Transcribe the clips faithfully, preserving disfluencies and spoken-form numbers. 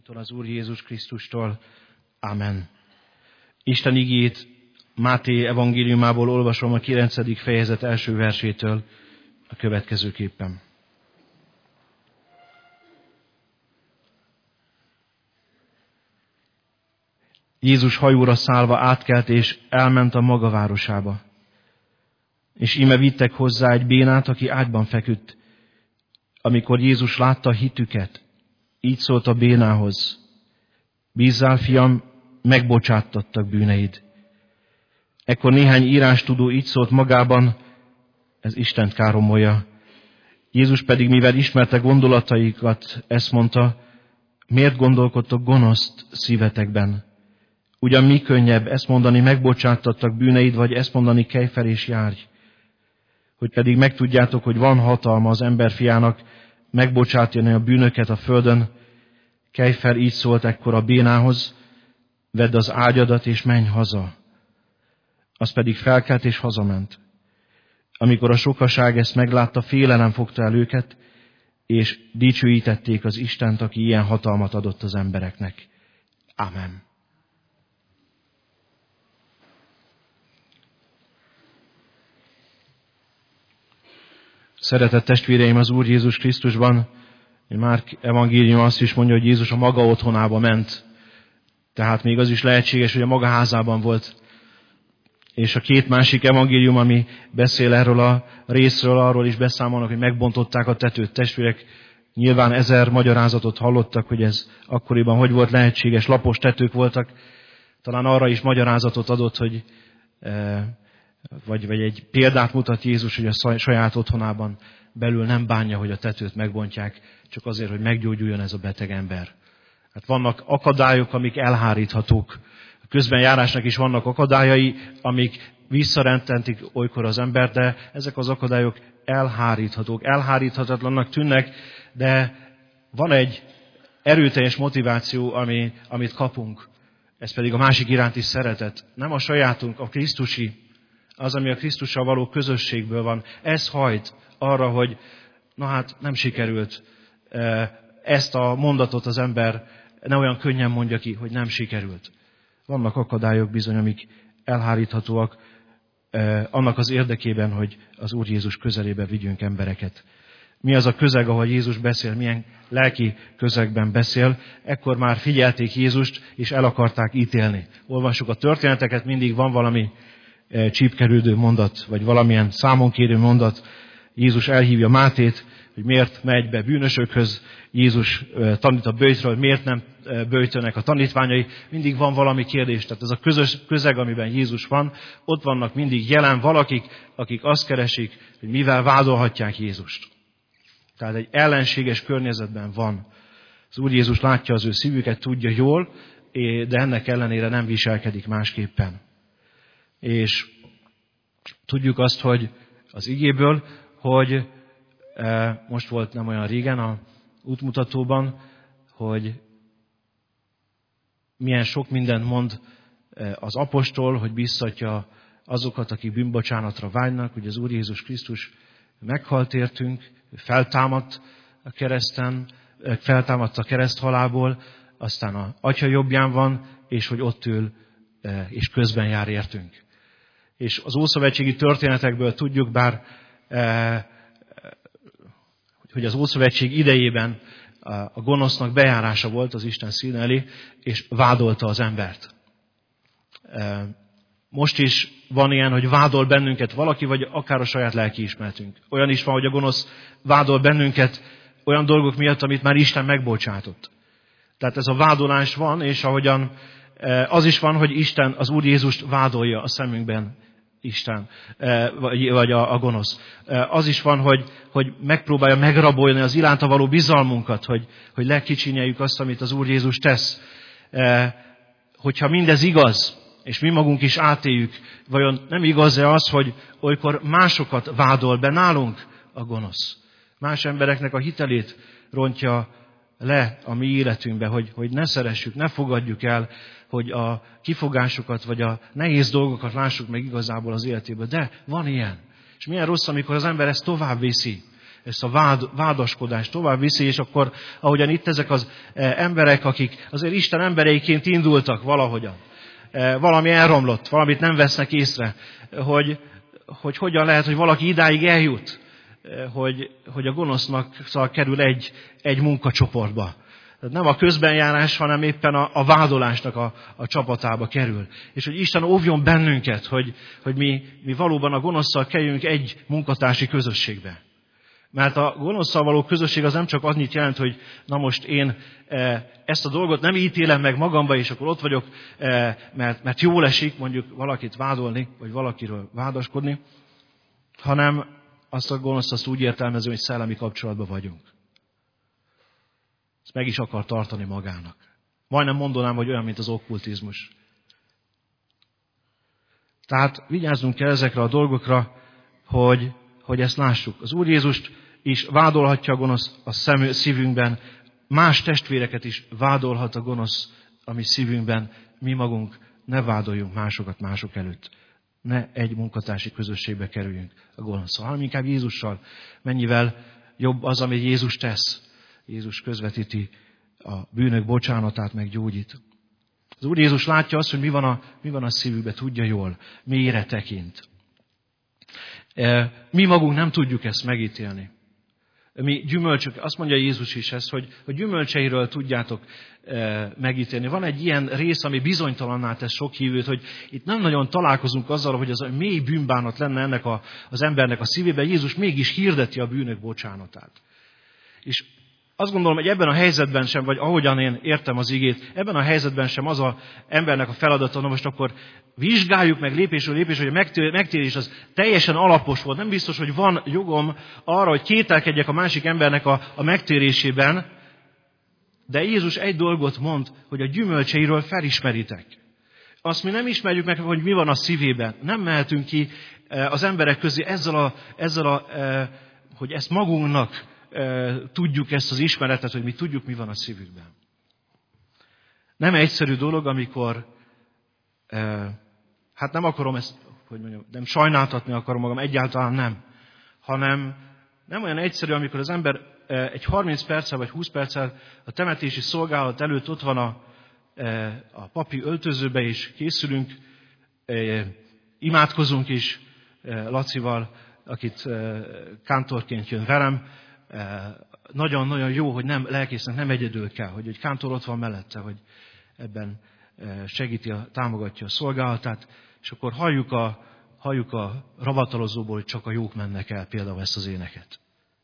Urunktól, az Úr Jézus Krisztustól. Amen. Isten igéjét Máté evangéliumából olvasom a kilencedik fejezet első versétől a következőképpen. Jézus hajóra szállva átkelt és elment a maga városába. És íme vittek hozzá egy bénát, aki ágyban feküdt. Amikor Jézus látta hitüket, így szólt a bénához: bízzál, fiam, megbocsáttattak bűneid. Ekkor néhány írástudó így szólt magában: ez Istent káromolja. Jézus pedig, mivel ismerte gondolataikat, ezt mondta: miért gondolkodtok gonoszt szívetekben? Ugyan mi könnyebb ezt mondani, megbocsáttattak bűneid, vagy ezt mondani, kelj fel és járj? Hogy pedig megtudjátok, hogy van hatalma az emberfiának megbocsátani a bűnöket a földön, kelj fel, így szólt ekkor a bénához: vedd az ágyadat és menj haza. Az pedig felkelt és hazament. Amikor a sokaság ezt meglátta, félelem fogta el őket, és dicsőítették az Istent, aki ilyen hatalmat adott az embereknek. Amen. Szeretett testvéreim az Úr Jézus Krisztusban, Márk evangélium azt is mondja, hogy Jézus a maga otthonába ment. Tehát még az is lehetséges, hogy a maga házában volt. És a két másik evangélium, ami beszél erről a részről, arról is beszámolnak, hogy megbontották a tetőt. Testvérek nyilván ezer magyarázatot hallottak, hogy ez akkoriban hogy volt lehetséges. Lapos tetők voltak. Talán arra is magyarázatot adott, hogy Vagy, vagy egy példát mutat Jézus, hogy a saját otthonában belül nem bánja, hogy a tetőt megbontják, csak azért, hogy meggyógyuljon ez a beteg ember. Hát vannak akadályok, amik elháríthatók. A közbenjárásnak is vannak akadályai, amik visszarententik olykor az ember, de ezek az akadályok elháríthatók. Elháríthatatlannak tűnnek, de van egy erőteljes motiváció, ami, amit kapunk. Ez pedig a másik iránti szeretet. Nem a sajátunk, a krisztusi, az, ami a Krisztussal való közösségből van. Ez hajt arra, hogy na hát nem sikerült. Ezt a mondatot az ember ne olyan könnyen mondja ki, hogy nem sikerült. Vannak akadályok bizony, amik elháríthatóak annak az érdekében, hogy az Úr Jézus közelébe vigyünk embereket. Mi az a közeg, ahol Jézus beszél, milyen lelki közegben beszél, ekkor már figyelték Jézust, és el akarták ítélni. Olvassuk a történeteket, mindig van valami csípkerődő mondat, vagy valamilyen számonkérő mondat. Jézus elhívja Mátét, hogy miért megy be bűnösökhöz. Jézus tanít a böjtről, miért nem böjtölnek a tanítványai. Mindig van valami kérdés. Tehát ez a közös közeg, amiben Jézus van, ott vannak mindig jelen valakik, akik azt keresik, hogy mivel vádolhatják Jézust. Tehát egy ellenséges környezetben van. Az Úr Jézus látja az ő szívüket, tudja jól, de ennek ellenére nem viselkedik másképpen. És tudjuk azt, hogy az igéből, hogy most volt nem olyan régen a útmutatóban, hogy milyen sok mindent mond az apostol, hogy biztatja azokat, akik bűnbocsánatra vágynak, hogy az Úr Jézus Krisztus meghalt értünk, feltámadt a kereszten, feltámadt a kereszthalálból, aztán az Atya jobbján van, és hogy ott ül, és közben jár értünk. És az ószövetségi történetekből tudjuk, bár hogy az Ószövetség idejében a gonosznak bejárása volt az Isten színe elé, és vádolta az embert. Most is van ilyen, hogy vádol bennünket valaki, vagy akár a saját lelkiismeretünk. Olyan is van, hogy a gonosz vádol bennünket olyan dolgok miatt, amit már Isten megbocsátott. Tehát ez a vádolás van, és ahogyan az is van, hogy Isten, az Úr Jézust vádolja a szemünkben, Isten, vagy a, a gonosz. Az is van, hogy, hogy megpróbálja megrabolni az iránta való bizalmunkat, hogy, hogy lekicsinyeljük azt, amit az Úr Jézus tesz. Hogyha mindez igaz, és mi magunk is átéljük, vajon nem igaz-e az, hogy olykor másokat vádol be nálunk a gonosz? Más embereknek a hitelét rontja le a mi életünkbe, hogy, hogy ne szeressük, ne fogadjuk el, hogy a kifogásokat, vagy a nehéz dolgokat lássuk meg igazából az életéből. De van ilyen. És milyen rossz, amikor az ember ezt tovább viszi. ezt a vád, vádaskodást tovább viszi, és akkor, ahogyan itt ezek az emberek, akik azért Isten embereiként indultak valahogyan, valami elromlott, valamit nem vesznek észre, hogy, hogy hogyan lehet, hogy valaki idáig eljut, hogy, hogy a gonosznak szóval kerül egy, egy munkacsoportba. Nem a közbenjárás, hanem éppen a, a vádolásnak a, a csapatába kerül. És hogy Isten óvjon bennünket, hogy, hogy mi, mi valóban a gonoszszal kerüljünk egy munkatársi közösségbe. Mert a gonoszszal való közösség az nem csak annyit jelent, hogy na most én e, ezt a dolgot nem ítélem meg magamba, és akkor ott vagyok, e, mert, mert jól esik mondjuk valakit vádolni, vagy valakiről vádaskodni, hanem azt a gonoszt azt úgy értelmező, hogy szellemi kapcsolatban vagyunk. Ezt meg is akar tartani magának. Majdnem mondanám, hogy olyan, mint az okkultizmus. Tehát vigyázzunk kell ezekre a dolgokra, hogy, hogy ezt lássuk. Az Úr Jézust is vádolhatja a gonosz a szem, szívünkben, más testvéreket is vádolhat a gonosz a mi szívünkben. Mi magunk ne vádoljunk másokat mások előtt. Ne egy munkatársi közösségbe kerüljünk a gonoszszal, hanem inkább Jézussal. Mennyivel jobb az, amit Jézus tesz. Jézus közvetíti a bűnök bocsánatát, meg gyógyít. Az Úr Jézus látja azt, hogy mi van a, mi van a szívükben, tudja jól, mélyre tekint. Mi magunk nem tudjuk ezt megítélni. Mi gyümölcsök, azt mondja Jézus is ezt, hogy, hogy gyümölcseiről tudjátok e, megítélni. Van egy ilyen rész, ami bizonytalanná tesz sok hívőt, hogy itt nem nagyon találkozunk azzal, hogy az a mély bűnbánat lenne ennek a, az embernek a szívében. Jézus mégis hirdeti a bűnök bocsánatát. És azt gondolom, hogy ebben a helyzetben sem, vagy ahogyan én értem az igét, ebben a helyzetben sem az az embernek a feladata, na most akkor vizsgáljuk meg lépésről lépésről, hogy a megtérés az teljesen alapos volt. Nem biztos, hogy van jogom arra, hogy kételkedjek a másik embernek a, a megtérésében, de Jézus egy dolgot mond, hogy a gyümölcseiről felismeritek. Azt mi nem ismerjük meg, hogy mi van a szívében. Nem mehetünk ki az emberek közé ezzel a, ezzel a hogy ezt magunknak tudjuk ezt az ismeretet, hogy mi tudjuk, mi van a szívükben. Nem egyszerű dolog, amikor, hát nem akarom ezt, hogy mondjam, nem sajnáltatni akarom magam, egyáltalán nem, hanem nem olyan egyszerű, amikor az ember egy harminc perccel vagy húsz perccel a temetési szolgálat előtt ott van a, a papi öltözőbe, és készülünk, imádkozunk is Lacival, akit kántorként jön velem. Nagyon-nagyon jó, hogy nem lelkésznek nem egyedül kell, hogy egy kántor ott van mellette, hogy ebben segíti, a, támogatja a szolgálatát, és akkor halljuk a, halljuk a ravatalozóból, hogy csak a jók mennek el, például ezt az éneket.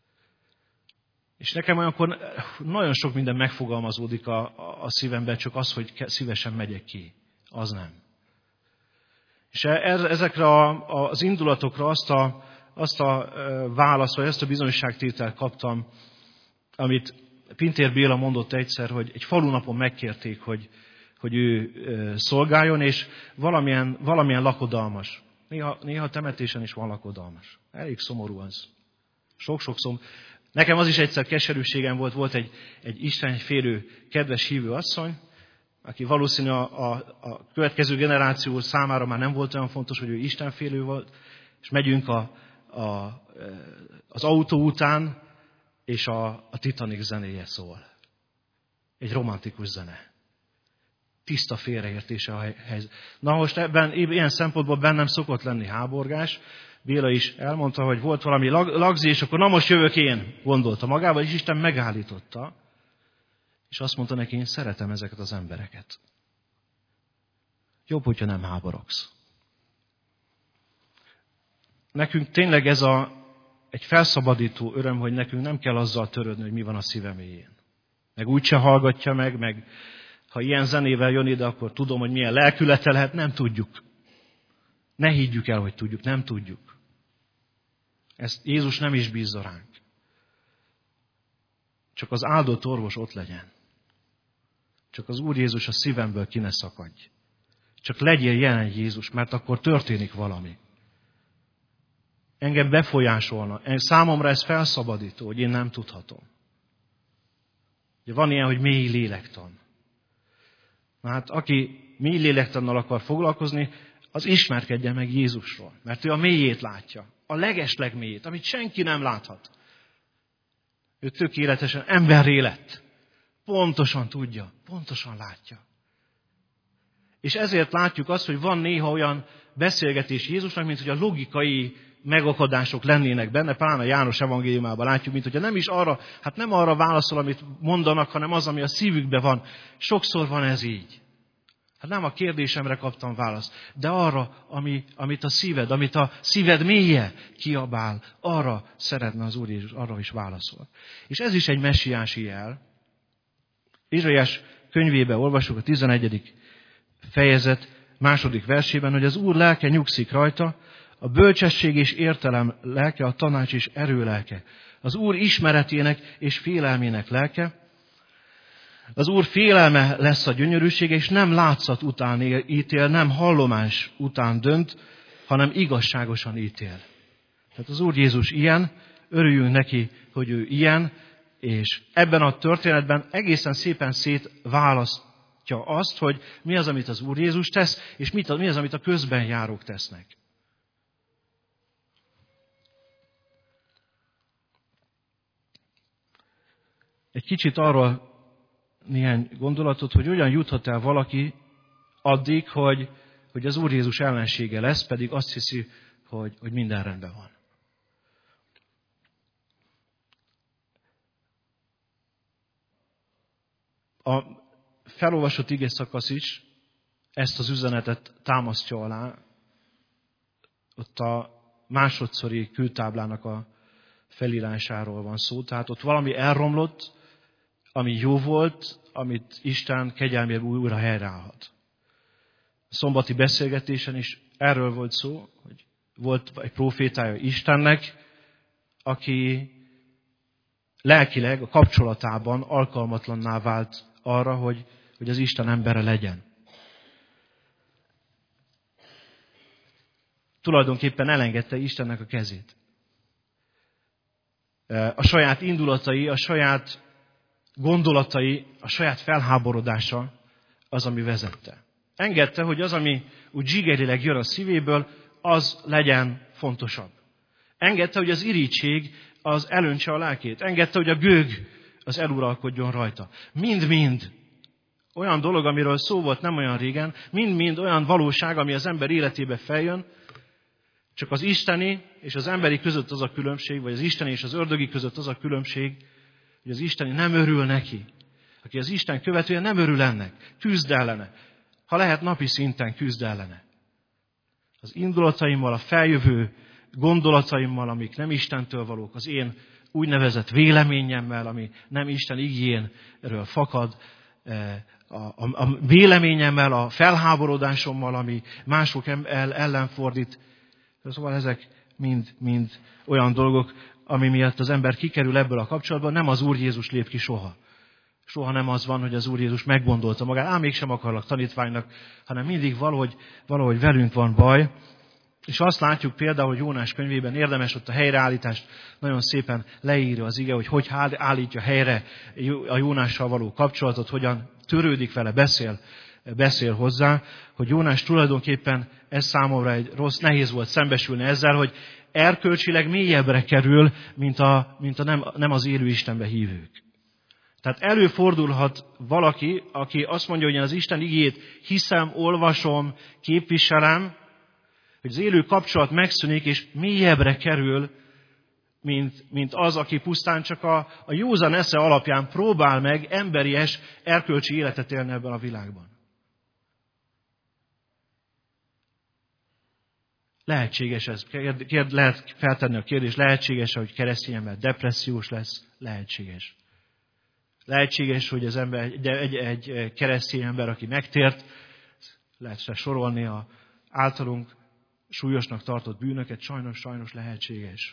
És nekem olyankor nagyon sok minden megfogalmazódik a, a szívemben, csak az, hogy szívesen megyek ki. Az nem. És ezekre a, az indulatokra azt a azt a választ, vagy azt a bizonyságtételt kaptam, amit Pintér Béla mondott egyszer, hogy egy falunapon megkérték, hogy, hogy ő szolgáljon, és valamilyen, valamilyen lakodalmas. Néha, néha temetésen is van lakodalmas. Elég szomorú az. Sok-sok szomorú. Nekem az is egyszer keserűségem volt, volt egy, egy istenfélő, kedves hívő asszony, aki valószínű a, a, a következő generáció számára már nem volt olyan fontos, hogy ő istenfélő volt, és megyünk a A, az autó után, és a, a Titanic zenéje szól. Egy romantikus zene. Tiszta félreértése a helyzet. Na most ebben, ilyen szempontból bennem szokott lenni háborgás. Béla is elmondta, hogy volt valami lag, lagzi, és akkor na most jövök én, gondolta magával, és Isten megállította. És azt mondta neki, én szeretem ezeket az embereket. Jobb, hogyha nem háborogsz. Nekünk tényleg ez a, egy felszabadító öröm, hogy nekünk nem kell azzal törődni, hogy mi van a szíve mélyén. Meg úgyse hallgatja meg, meg ha ilyen zenével jön ide, akkor tudom, hogy milyen lelkülete lehet, nem tudjuk. Ne higgyük el, hogy tudjuk, nem tudjuk. Ezt Jézus nem is bízza ránk. Csak az áldott orvos ott legyen. Csak az Úr Jézus a szívemből ki ne szakadj. Csak legyél jelen Jézus, mert akkor történik valami. Engem befolyásolna. Számomra ez felszabadító, hogy én nem tudhatom. Ugye van ilyen, hogy mély lélektan. Na hát, aki mély lélektannal akar foglalkozni, az ismerkedjen meg Jézusról. Mert ő a mélyét látja. A legeslegmélyét, amit senki nem láthat. Ő tökéletesen emberré lett. Pontosan tudja, pontosan látja. És ezért látjuk azt, hogy van néha olyan beszélgetés Jézusnak, mint hogy a logikai megakadások lennének benne, pláne a János evangéliumában látjuk, mint hogyha nem is arra, hát nem arra válaszol, amit mondanak, hanem az, ami a szívükben van. Sokszor van ez így. Hát nem a kérdésemre kaptam választ, de arra, ami, amit a szíved, amit a szíved mélye kiabál, arra szeretne az Úr Jézus, arra is válaszol. És ez is egy messiási jel. Ézsaiás könyvében olvasjuk a tizenegyedik fejezet második versében, hogy az Úr lelke nyugszik rajta, a bölcsesség és értelem lelke, a tanács és erő lelke. Az Úr ismeretének és félelmének lelke. Az Úr félelme lesz a gyönyörűsége, és nem látszat után ítél, nem hallomás után dönt, hanem igazságosan ítél. Tehát az Úr Jézus ilyen, örüljünk neki, hogy ő ilyen, és ebben a történetben egészen szépen szétválasztja azt, hogy mi az, amit az Úr Jézus tesz, és mit, mi az, amit a közben járók tesznek. Egy kicsit arról néhány gondolatot, hogy hogyan juthat el valaki addig, hogy, hogy az Úr Jézus ellensége lesz, pedig azt hiszi, hogy, hogy minden rendben van. A felolvasott ige szakasz is ezt az üzenetet támasztja alá. Ott a másodszori kőtáblának a felírásáról van szó. Tehát ott valami elromlott, ami jó volt, amit Isten kegyelméből újra helyreállhat. A szombati beszélgetésen is erről volt szó, hogy volt egy prófétája Istennek, aki lelkileg a kapcsolatában alkalmatlanná vált arra, hogy, hogy az Isten embere legyen. Tulajdonképpen elengedte Istennek a kezét. A saját indulatai, a saját gondolatai, a saját felháborodása az, ami vezette. Engedte, hogy az, ami úgy zsigerileg jön a szívéből, az legyen fontosabb. Engedte, hogy az irigység az elöntse a lelkét. Engedte, hogy a gőg az eluralkodjon rajta. Mind-mind olyan dolog, amiről szó volt nem olyan régen, mind-mind olyan valóság, ami az ember életébe feljön, csak az isteni és az emberi között az a különbség, vagy az isteni és az ördögi között az a különbség, hogy az isteni nem örül neki. Aki az Isten követője, nem örül ennek. Küzd ellene. Ha lehet, napi szinten küzd ellene. Az indulataimmal, a feljövő gondolataimmal, amik nem Istentől valók, az én úgynevezett véleményemmel, ami nem Isten igéjénről fakad, a, a, a véleményemmel, a felháborodásommal, ami mások ellen fordít. Szóval ezek mind, mind olyan dolgok, ami miatt az ember kikerül ebből a kapcsolatban, nem az Úr Jézus lép ki soha. Soha nem az van, hogy az Úr Jézus meggondolta magát, ám mégsem akarlak tanítványnak, hanem mindig valahogy, valahogy velünk van baj. És azt látjuk például, hogy Jónás könyvében érdemes ott a helyreállítást nagyon szépen leírja az ige, hogy hogy állítja helyre a Jónással való kapcsolatot, hogyan törődik vele, beszél, beszél hozzá, hogy Jónás tulajdonképpen ez számomra egy rossz, nehéz volt szembesülni ezzel, hogy erkölcsileg mélyebbre kerül, mint, a, mint a nem, nem az élő Istenbe hívők. Tehát előfordulhat valaki, aki azt mondja, hogy én az Isten igéjét hiszem, olvasom, képviselem, hogy az élő kapcsolat megszűnik, és mélyebbre kerül, mint, mint az, aki pusztán csak a, a józan esze alapján próbál meg emberies, erkölcsi életet élni ebben a világban. Lehetséges ez, kérd, kérd, lehet feltenni a kérdést, lehetséges, hogy keresztény ember depressziós lesz, lehetséges. Lehetséges, hogy az ember, egy, egy, egy keresztény ember, aki megtért, lehet sorolni a általunk súlyosnak tartott bűnöket, sajnos, sajnos lehetséges.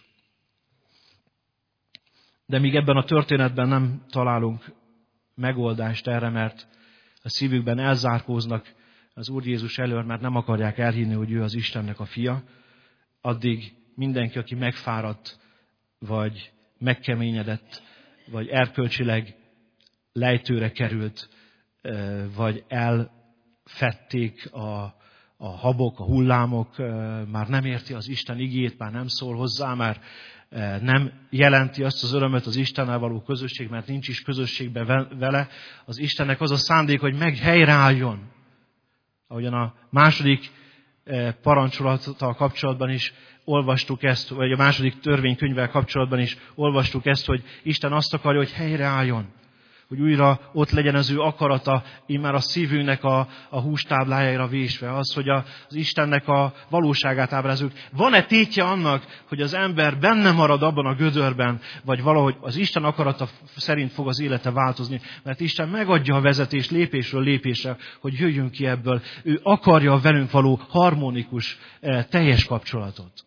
De míg ebben a történetben nem találunk megoldást erre, mert a szívükben elzárkóznak az Úr Jézus elől, mert nem akarják elhinni, hogy ő az Istennek a fia, addig mindenki, aki megfáradt, vagy megkeményedett, vagy erkölcsileg lejtőre került, vagy elfették a, a habok, a hullámok, már nem érti az Isten igét, már nem szól hozzá, már nem jelenti azt az örömet az Istennel való közösség, mert nincs is közösségben vele. Az Istennek az a szándék, hogy meg helyreálljon. Ahogyan a második parancsolattal kapcsolatban is olvastuk ezt, vagy a második törvénykönyvvel kapcsolatban is olvastuk ezt, hogy Isten azt akarja, hogy helyreálljon. Hogy újra ott legyen az ő akarata, immár a szívünknek a, a hústáblájára vésve. Az, hogy a, az Istennek a valóságát ábrázoljuk. Van-e tétje annak, hogy az ember benne marad abban a gödörben, vagy valahogy az Isten akarata szerint fog az élete változni? Mert Isten megadja a vezetést lépésről lépésre, hogy jöjjünk ki ebből. Ő akarja a velünk való harmonikus, teljes kapcsolatot.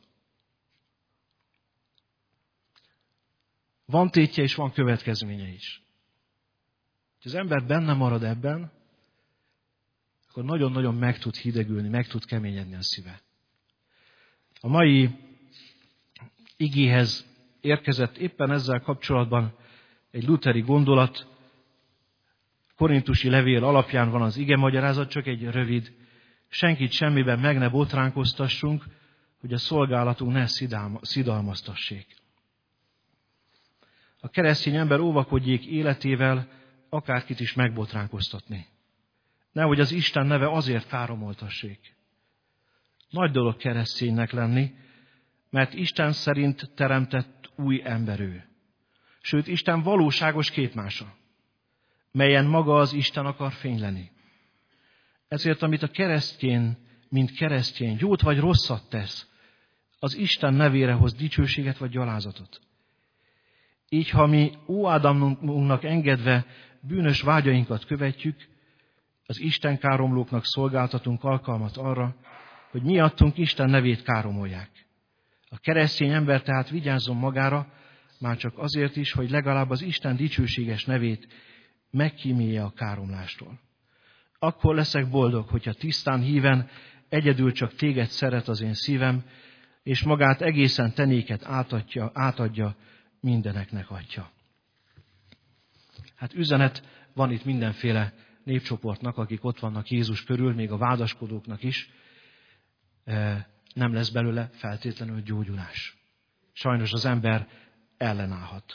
Van tétje és van következménye is. Ha az ember benne marad ebben, akkor nagyon-nagyon meg tud hidegülni, meg tud keményedni a szíve. A mai igéhez érkezett éppen ezzel kapcsolatban egy lutheri gondolat. Korintusi levél alapján van az ige magyarázat, csak egy rövid. Senkit semmiben meg ne botránkoztassunk, hogy a szolgálatunk ne szidalmaztassék. A keresztény ember óvakodjék életével akárkit is megbotránkoztatni. Nehogy az Isten neve azért káromoltassék. Nagy dolog kereszténynek lenni, mert Isten szerint teremtett új ember ő. Sőt, Isten valóságos képmása, melyen maga az Isten akar fényleni. Ezért, amit a keresztény, mint keresztény, jót vagy rosszat tesz, az Isten nevére hoz dicsőséget vagy gyalázatot. Így, ha mi ó Ádámunknak engedve bűnös vágyainkat követjük, az Isten káromlóknak szolgáltatunk alkalmat arra, hogy miattunk Isten nevét káromolják. A keresztény ember tehát vigyázzon magára, már csak azért is, hogy legalább az Isten dicsőséges nevét megkímélje a káromlástól. Akkor leszek boldog, hogyha tisztán híven egyedül csak téged szeret az én szívem, és magát egészen te néked átadja, átadja, mindeneknek atya. Hát üzenet van itt mindenféle népcsoportnak, akik ott vannak Jézus körül, még a vádaskodóknak is. Nem lesz belőle feltétlenül gyógyulás. Sajnos az ember ellenállhat.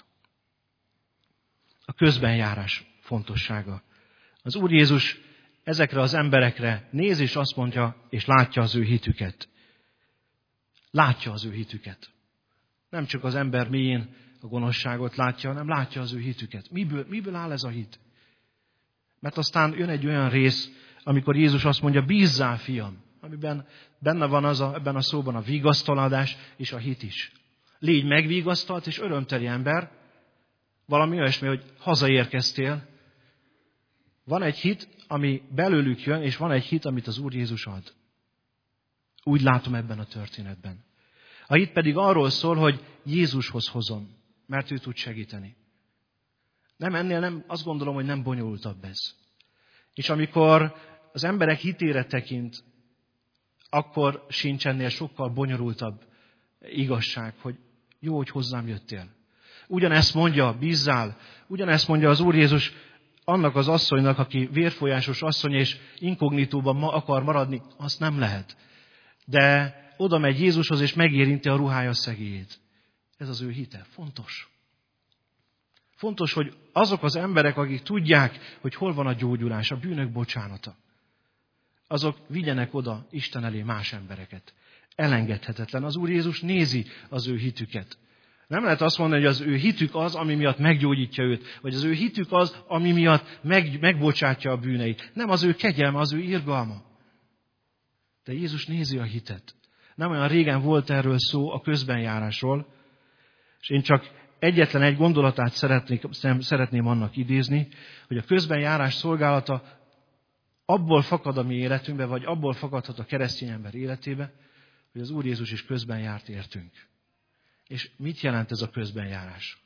A közbenjárás fontossága. Az Úr Jézus ezekre az emberekre néz és azt mondja, és látja az ő hitüket. Látja az ő hitüket. Nem csak az ember mélyén a gonoszságot látja, hanem látja az ő hitüket. Miből, miből áll ez a hit? Mert aztán jön egy olyan rész, amikor Jézus azt mondja, bízzál, fiam, amiben benne van az a, ebben a szóban a vigasztaladás és a hit is. Légy megvigasztalt és örömteli ember, valami olyasmi, hogy hazaérkeztél. Van egy hit, ami belőlük jön, és van egy hit, amit az Úr Jézus ad. Úgy látom ebben a történetben. A hit pedig arról szól, hogy Jézushoz hozom, mert ő tud segíteni. Nem ennél, nem, azt gondolom, hogy nem bonyolultabb ez. És amikor az emberek hitére tekint, akkor sincs ennél sokkal bonyolultabb igazság, hogy jó, hogy hozzám jöttél. Ugyanezt mondja, bízzál, ugyanezt mondja az Úr Jézus annak az asszonynak, aki vérfolyásos asszony és inkognitóban ma akar maradni, azt nem lehet. De oda megy Jézushoz, és megérinti a ruhája szegélyét. Ez az ő hite. Fontos. Fontos, hogy azok az emberek, akik tudják, hogy hol van a gyógyulás, a bűnök bocsánata, azok vigyenek oda Isten elé más embereket. Elengedhetetlen. Az Úr Jézus nézi az ő hitüket. Nem lehet azt mondani, hogy az ő hitük az, ami miatt meggyógyítja őt, vagy az ő hitük az, ami miatt meg, megbocsátja a bűneit. Nem az ő kegyelme, az ő irgalma. De Jézus nézi a hitet. Nem olyan régen volt erről szó, a közbenjárásról, és én csak egyetlen egy gondolatát szeretnék, szeretném annak idézni, hogy a közbenjárás szolgálata abból fakad a mi életünkbe, vagy abból fakadhat a keresztény ember életébe, hogy az Úr Jézus is közben járt értünk. És mit jelent ez a közbenjárás?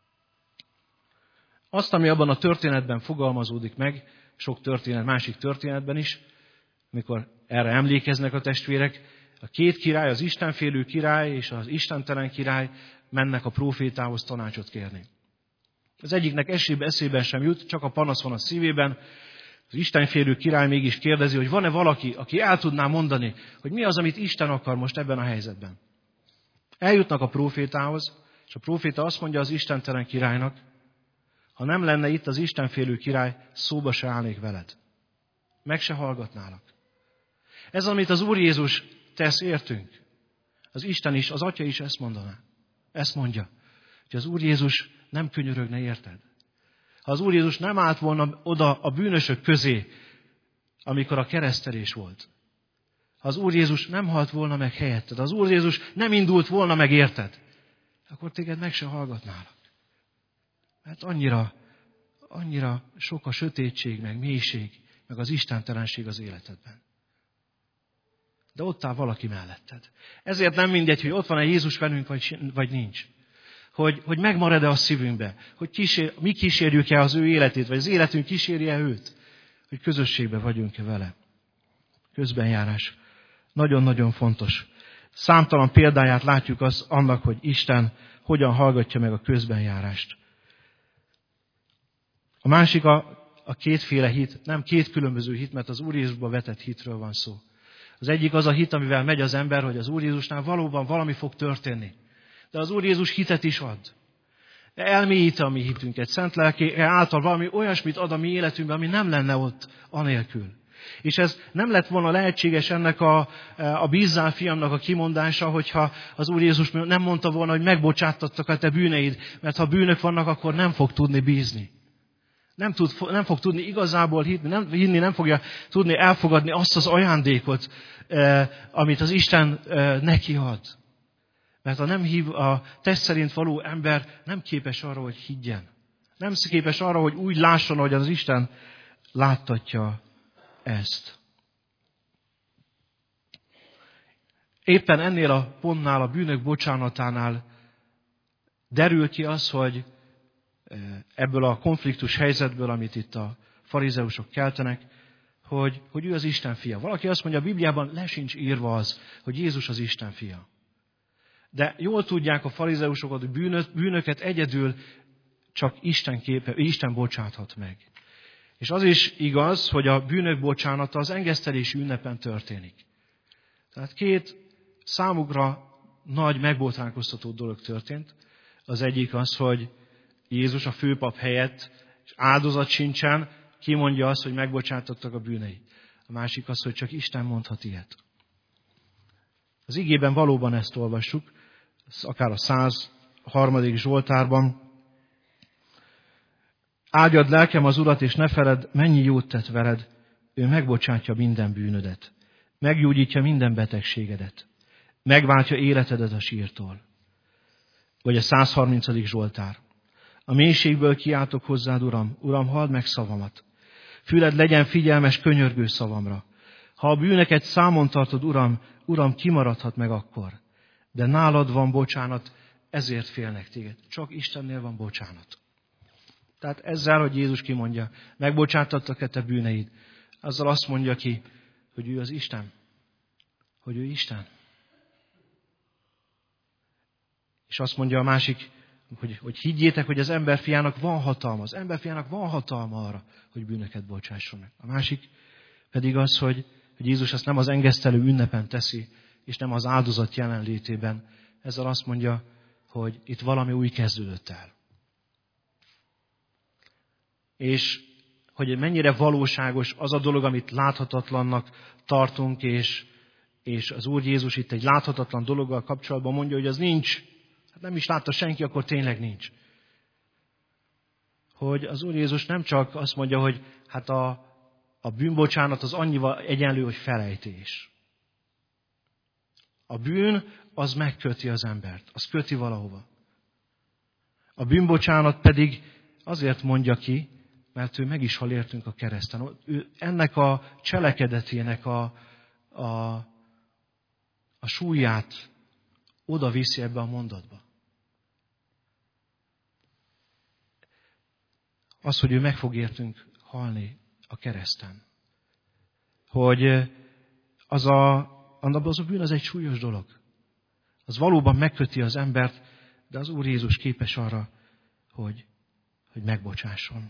Azt, ami abban a történetben fogalmazódik meg, sok történet, másik történetben is, amikor erre emlékeznek a testvérek, a két király, az istenfélő király és az istentelen király mennek a prófétához tanácsot kérni. Az egyiknek esébe eszében sem jut, csak a panasz van a szívében. Az istenfélő király mégis kérdezi, hogy van-e valaki, aki el tudná mondani, hogy mi az, amit Isten akar most ebben a helyzetben. Eljutnak a prófétához, És a próféta azt mondja az istentelen királynak, ha nem lenne itt az istenfélő király, szóba se állnék veled. Meg se hallgatnálak. Ez, amit az Úr Jézus tesz értünk. Az Isten is, az Atya is ezt mondaná. Ezt mondja, hogy az Úr Jézus nem könyörögne érted. Ha az Úr Jézus nem állt volna oda a bűnösök közé, amikor a keresztelés volt. Ha az Úr Jézus nem halt volna meg helyetted, ha az Úr Jézus nem indult volna meg érted, akkor téged meg se hallgatnálak. Mert annyira, annyira sok a sötétség, meg mélység, meg az istentelenség az életedben. De ott áll valaki melletted. Ezért nem mindegy, hogy ott van-e Jézus velünk, vagy, vagy nincs. Hogy, hogy megmarad-e a szívünkbe. Hogy kísér, mi kísérjük-e az ő életét, vagy az életünk kísérje őt. Hogy közösségben vagyunk-e vele. Közbenjárás. Nagyon-nagyon fontos. Számtalan példáját látjuk az annak, hogy Isten hogyan hallgatja meg a közbenjárást. A másik a, a kétféle hit, nem két különböző hit, mert az Úr Jézusba vetett hitről van szó. Az egyik az a hit, amivel megy az ember, hogy az Úr Jézusnál valóban valami fog történni. De az Úr Jézus hitet is ad. Elmélyíti a mi hitünket. Szent lelke által valami olyasmit ad a mi életünkben, ami nem lenne ott anélkül. És ez nem lett volna lehetséges ennek a, a bízzál fiamnak a kimondása, hogyha az Úr Jézus nem mondta volna, hogy megbocsáttattak a te bűneid, mert ha bűnök vannak, akkor nem fog tudni bízni. Nem, tud, nem fog tudni igazából hinni, nem, hinni, nem fogja tudni elfogadni azt az ajándékot, eh, amit az Isten eh, neki ad. Mert a nem hív, a test szerint való ember nem képes arra, hogy higgyen. Nem képes arra, hogy úgy lásson, hogy az Isten láttatja ezt. Éppen ennél a pontnál, a bűnök bocsánatánál derül ki az, hogy ebből a konfliktus helyzetből, amit itt a farizeusok keltenek, hogy, hogy ő az Isten fia. Valaki azt mondja, a Bibliában le sincs írva az, hogy Jézus az Isten fia. De jól tudják a farizeusok, hogy bűnöt, bűnöket egyedül csak Isten, képe, Isten bocsáthat meg. És az is igaz, hogy a bűnök bocsánata az engesztelési ünnepen történik. Tehát két számukra nagy megbotránkoztató dolog történt. Az egyik az, hogy Jézus a főpap helyett, és áldozat sincsen, kimondja azt, hogy megbocsátottak a bűnei. A másik az, hogy csak Isten mondhat ilyet. Az igében valóban ezt olvassuk, akár a száz harmadik Zsoltárban. Áldjad lelkem az Urat, és ne feledd, mennyi jót tett veled. Ő megbocsátja minden bűnödet. Meggyógyítja minden betegségedet. Megváltja életedet a sírtól. Vagy a száz harmincadik Zsoltár. A mélységből kiáltok hozzád, Uram, Uram, halld meg szavamat. Füled legyen figyelmes könyörgő szavamra. Ha a bűneket számon tartod, Uram, Uram, kimaradhat meg akkor. De nálad van bocsánat, ezért félnek téged. Csak Istennél van bocsánat. Tehát ezzel, hogy Jézus kimondja, megbocsátattak-e te bűneid, azzal azt mondja ki, hogy ő az Isten. Hogy ő Isten. És azt mondja a másik, hogy, hogy higgyétek, hogy az emberfiának van hatalma. Az emberfiának van hatalma arra, hogy bűnöket bocsásson meg. A másik pedig az, hogy, hogy Jézus ezt nem az engesztelő ünnepen teszi, és nem az áldozat jelenlétében. Ezzel azt mondja, hogy itt valami új kezdődött el. És hogy mennyire valóságos az a dolog, amit láthatatlannak tartunk, és, és az Úr Jézus itt egy láthatatlan dologgal kapcsolatban mondja, hogy az nincs. Hát nem is látta senki, akkor tényleg nincs. Hogy az Úr Jézus nem csak azt mondja, hogy hát a, a bűnbocsánat az annyival egyenlő, hogy felejtés. A bűn az megköti az embert, az köti valahova. A bűnbocsánat pedig azért mondja ki, mert ő meg is hal értünk a kereszten. Ő ennek a cselekedetének a, a, a súlyát oda viszi ebbe a mondatba. Az, hogy ő meg fog értünk halni a kereszten. Hogy az a, az a bűn az egy súlyos dolog. Az valóban megköti az embert, de az Úr Jézus képes arra, hogy, hogy megbocsásson.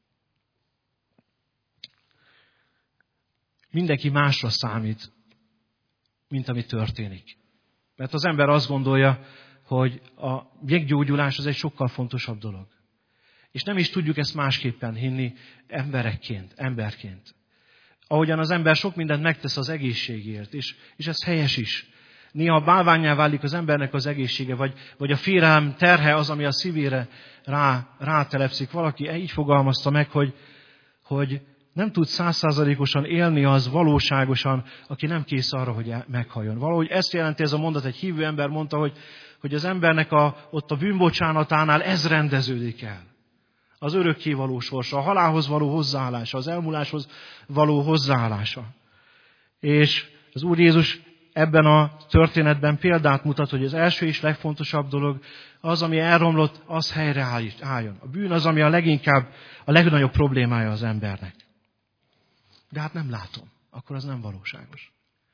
Mindenki másra számít, mint ami történik. Mert az ember azt gondolja, hogy a meggyógyulás az egy sokkal fontosabb dolog. És nem is tudjuk ezt másképpen hinni emberekként, emberként. Ahogyan az ember sok mindent megtesz az egészségért, és, és ez helyes is. Néha bálvánnyá válik az embernek az egészsége, vagy, vagy a félelem terhe az, ami a szívére rá, rátelepszik. Valaki így fogalmazta meg, hogy, hogy nem tud százszázalékosan élni az valóságosan, aki nem kész arra, hogy meghalljon. Valahogy ezt jelenti ez a mondat, egy hívő ember mondta, hogy, hogy az embernek a, ott a bűnbocsánatánál ez rendeződik el. Az örökkévaló sorsa, a halálhoz való hozzáállása, az elmúláshoz való hozzáállása. És az Úr Jézus ebben a történetben példát mutat, hogy az első és legfontosabb dolog az, ami elromlott, az helyreálljon. A bűn az, ami a leginkább, a legnagyobb problémája az embernek. De hát nem látom, akkor az nem valóságos.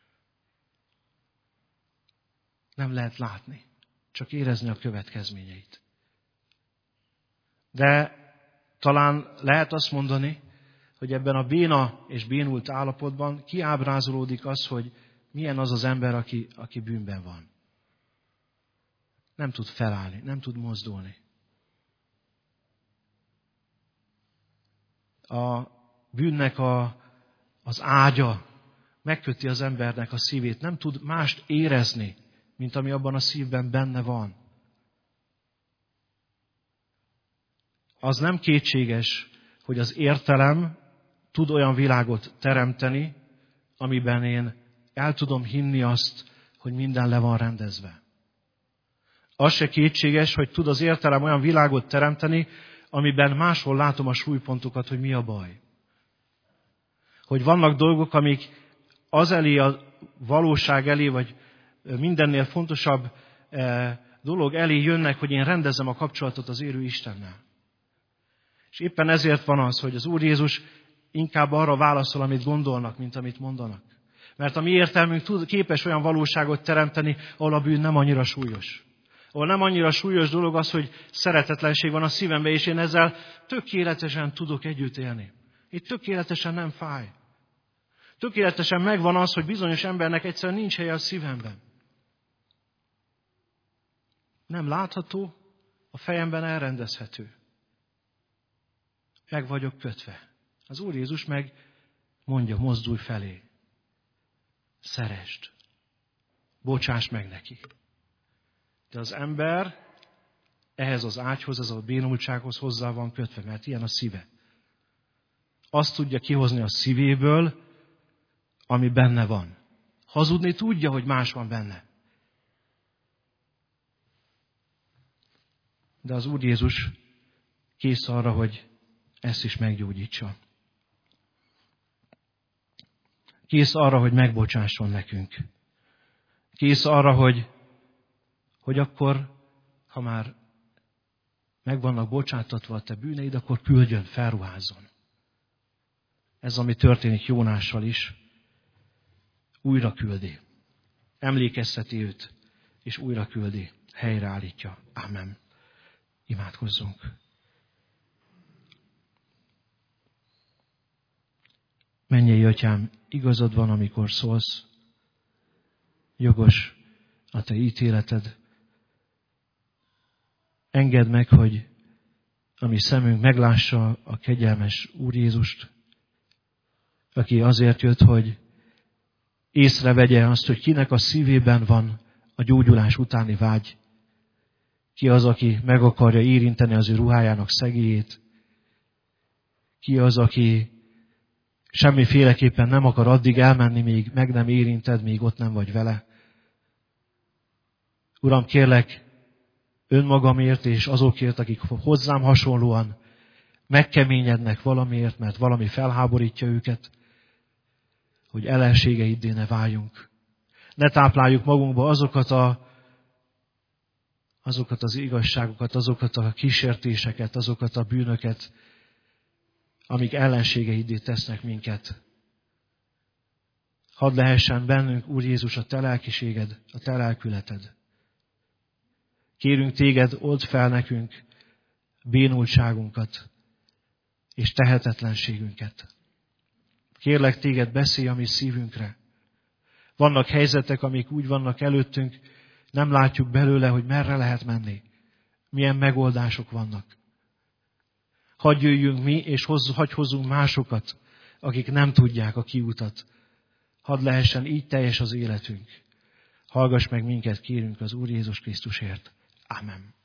Nem lehet látni, csak érezni a következményeit. De talán lehet azt mondani, hogy ebben a béna és bénult állapotban kiábrázolódik az, hogy milyen az az ember, aki, aki bűnben van. Nem tud felállni, nem tud mozdulni. A bűnnek a, az ágya megköti az embernek a szívét. Nem tud mást érezni, mint ami abban a szívben benne van. Az nem kétséges, hogy az értelem tud olyan világot teremteni, amiben én el tudom hinni azt, hogy minden le van rendezve. Az se kétséges, hogy tud az értelem olyan világot teremteni, amiben máshol látom a súlypontokat, hogy mi a baj. Hogy vannak dolgok, amik az elé, a valóság elé, vagy mindennél fontosabb dolog elé jönnek, hogy én rendezem a kapcsolatot az élő Istennel. És éppen ezért van az, hogy az Úr Jézus inkább arra válaszol, amit gondolnak, mint amit mondanak. Mert a mi értelmünk tud, képes olyan valóságot teremteni, ahol a bűn nem annyira súlyos. Ahol nem annyira súlyos dolog az, hogy szeretetlenség van a szívemben, és én ezzel tökéletesen tudok együtt élni. Itt tökéletesen nem fáj. Tökéletesen megvan az, hogy bizonyos embernek egyszerűen nincs helye a szívemben. Nem látható, a fejemben elrendezhető. Meg vagyok kötve. Az Úr Jézus meg mondja, mozdulj felé. Szeresd. Bocsáss meg neki. De az ember ehhez az ágyhoz, ez a bénultsághoz hozzá van kötve, mert ilyen a szíve. Azt tudja kihozni a szívéből, ami benne van. Hazudni tudja, hogy más van benne. De az Úr Jézus kész arra, hogy ezt is meggyógyítsa. Kész arra, hogy megbocsásson nekünk. Kész arra, hogy, hogy akkor, ha már meg vannak bocsátatva a te bűneid, akkor küldjön, felruházzon. Ez, ami történik Jónással is, újra küldi. Emlékezteti őt, és újra küldi, helyreállítja. Amen. Imádkozzunk. Mennyei Atyám, igazad van, amikor szólsz, jogos a te ítéleted. Engedd meg, hogy a mi szemünk meglássa a kegyelmes Úr Jézust, aki azért jött, hogy észrevegye azt, hogy kinek a szívében van a gyógyulás utáni vágy. Ki az, aki meg akarja érinteni az ő ruhájának szegélyét. Ki az, aki semmiféleképpen nem akar addig elmenni, míg meg nem érinted, míg ott nem vagy vele. Uram, kérlek, önmagamért és azokért, akik hozzám hasonlóan megkeményednek valamiért, mert valami felháborítja őket, hogy ellenségeiddé ne váljunk. Ne tápláljuk magunkba azokat, a, azokat az igazságokat, azokat a kísértéseket, azokat a bűnöket, amik ellenségeiddé tesznek minket. Hadd lehessen bennünk, Úr Jézus, a te lelkiséged, a te lelkületed. Kérünk téged, old fel nekünk bénultságunkat és tehetetlenségünket. Kérlek téged, beszélj a mi szívünkre. Vannak helyzetek, amik úgy vannak előttünk, Nem látjuk belőle, hogy merre lehet menni. Milyen megoldások vannak. Hadd jöjjünk mi, és hozz, hadd hozzunk másokat, akik nem tudják a kiutat. Hadd lehessen így teljes az életünk. Hallgass meg minket, kérünk az Úr Jézus Krisztusért. Amen.